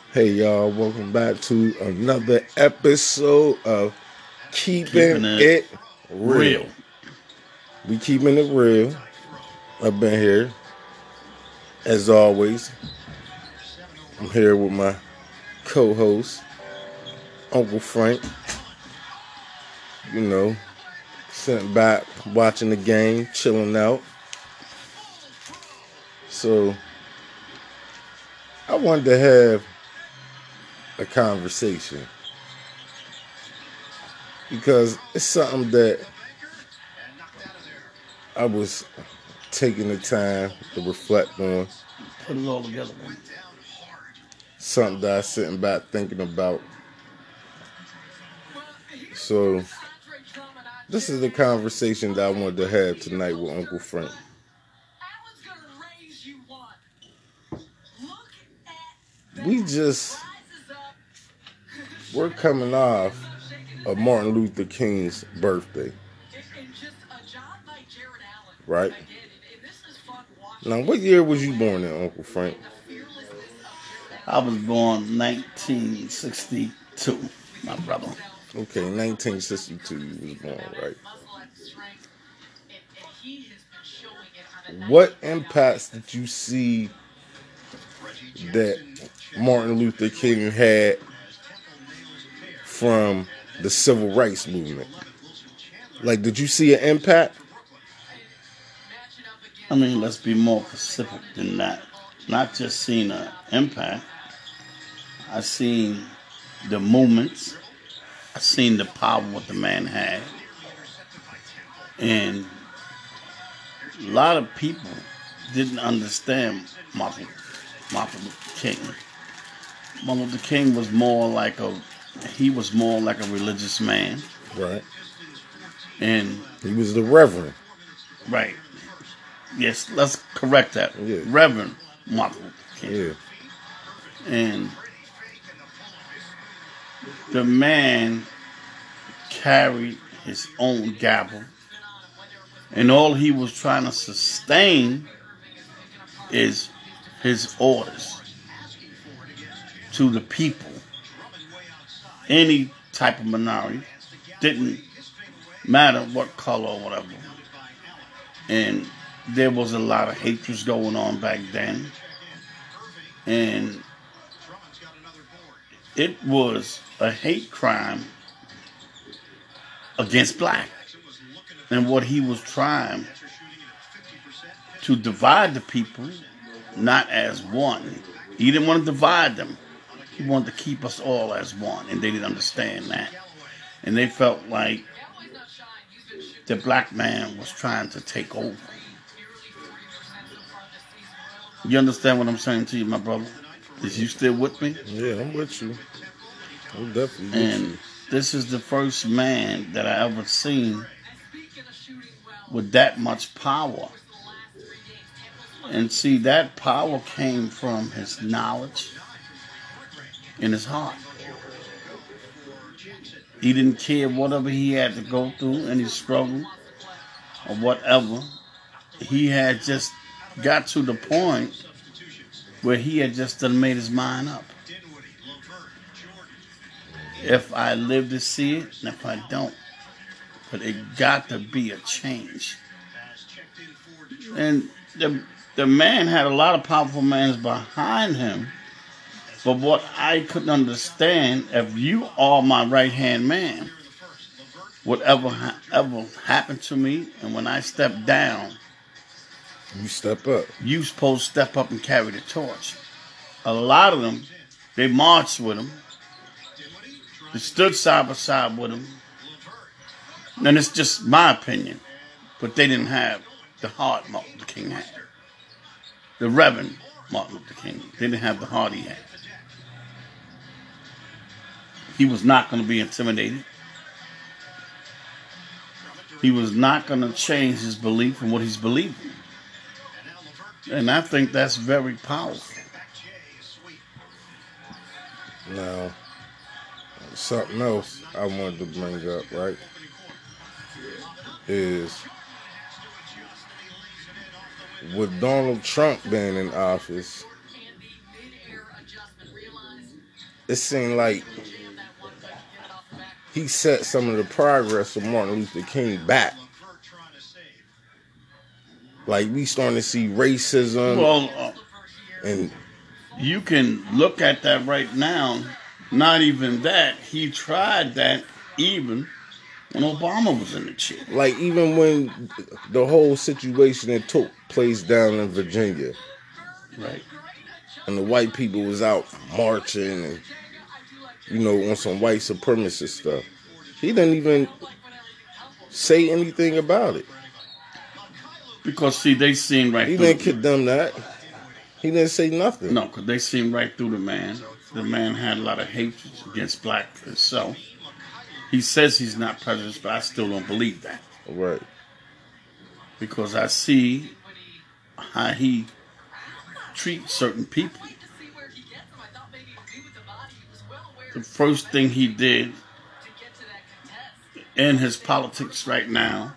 Hey y'all, welcome back to another episode of Keeping Keeping it It Real. real. We keeping it real. I've been here as always. I'm here with my co-host, Uncle Frank. You know, sitting back, watching the game, chilling out. So I wanted to have a conversation because it's something that I was taking the time to reflect on. Put it all together. Something that I sitting back thinking about. So this is the conversation that I wanted to have tonight with Uncle Frank. We just we're coming off of Martin Luther King's birthday, right? Now, what year was you born in, Uncle Frank? I was born 1962, my brother. Okay, 1962 you was born, right? What impacts did you see that Martin Luther King had from the civil rights movement? Like, did you see an impact? I mean, let's be more specific than that. Not just seeing an impact. I seen the movements. I seen the power what the man had, and a lot of people didn't understand Martin Luther King. Martin Luther King was more like a religious man, Right. and He was the Reverend. right. Yes, let's correct that. Yeah. Reverend Martin Luther King. Yeah. And the man carried his own gavel. And all he was trying to sustain is his orders to the people. Any type of minority. Didn't matter what color or whatever. And there was a lot of hatred going on back then. And it was a hate crime against black. And what he was trying to divide the people, not as one. He didn't want to divide them. He wanted to keep us all as one. And they didn't understand that. And they felt like the black man was trying to take over. You understand what I'm saying to you, my brother? Is you still with me? Yeah, I'm with you. I'm definitely with And you. this is the first man that I ever seen with that much power. And see, that power came from his knowledge and his heart. He didn't care whatever he had to go through, any struggle or whatever. He had just got to the point where he had just done made his mind up. If I live to see it, and if I don't. But it got to be a change. And the man had a lot of powerful men behind him. But what I couldn't understand, if you are my right hand man, whatever ever happened to me, and when I step down, You step up. you supposed to step up and carry the torch. A lot of them, they marched with him. They stood side by side with him. And it's just my opinion. But they didn't have the heart Martin Luther King had. The Reverend Martin Luther King. They didn't have the heart he had. He was not going to be intimidated. He was not going to change his belief and what he's believing. And I think that's very powerful. Now, something else I wanted to bring up, right, is with Donald Trump being in office, it seemed like he set some of the progress of Martin Luther King back. Like, we starting to see racism. Well, and you can look at that right now. Not even that. He tried that even when Obama was in the chair. Like, even when the whole situation that took place down in Virginia. Right. And the white people was out marching and, you know, on some white supremacist stuff. He didn't even say anything about it. Because, see, they seen right through. He didn't condemn that. He didn't say nothing. No, because they seen right through the man. The man had a lot of hatred against black himself. He says he's not prejudiced, but I still don't believe that. Right. Because I see how he treats certain people. The first thing he did in his politics right now,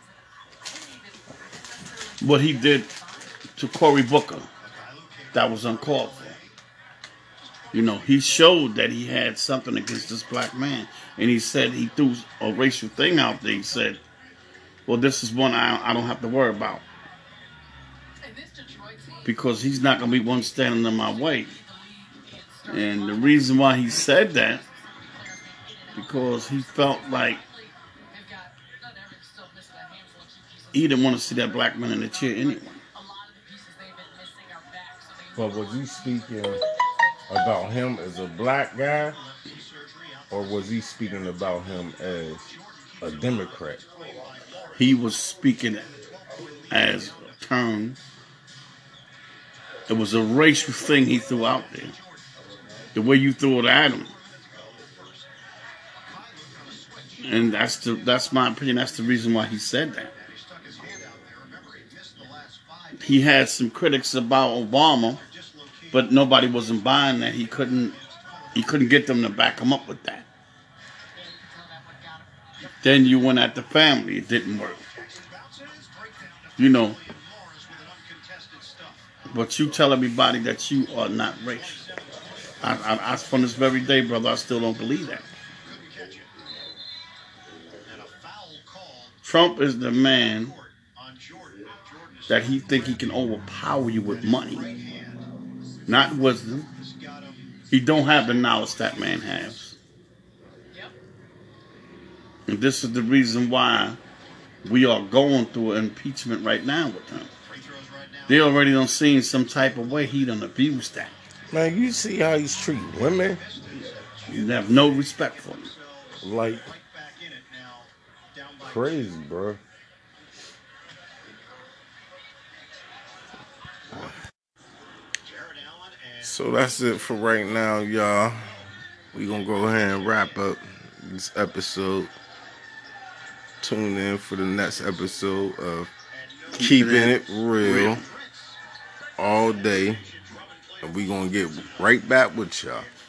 what he did to Cory Booker, that was uncalled for. You know, he showed that he had something against this black man. And he said, he threw a racial thing out there. He said, well, this is one I don't have to worry about. Because he's not going to be one standing in my way. And the reason why he said that, because he felt like he didn't want to see that black man in the chair anyway. But was he speaking about him as a black guy, or was he speaking about him as a Democrat? He was speaking as a term. It was a racial thing he threw out there. The way you threw it at him. And that's my opinion. That's the reason why he said that. He had some critics about Obama, but nobody wasn't buying that. He couldn't get them to back him up with that. Then you went at the family. It didn't work. You know. But you tell everybody that you are not racist. I from this very day, brother, I still don't believe that. Trump is the man that he think he can overpower you with money, not wisdom. He don't have the knowledge that man has. And this is the reason why we are going through an impeachment right now with him. They already done seen some type of way he done abused that. Man, you see how he's treating women? You have no respect for them. Like, crazy, bro. So that's it for right now, y'all. We gonna go ahead and wrap up this episode. Tune in for the next episode of Keeping It Real all day. And we gonna get right back with y'all.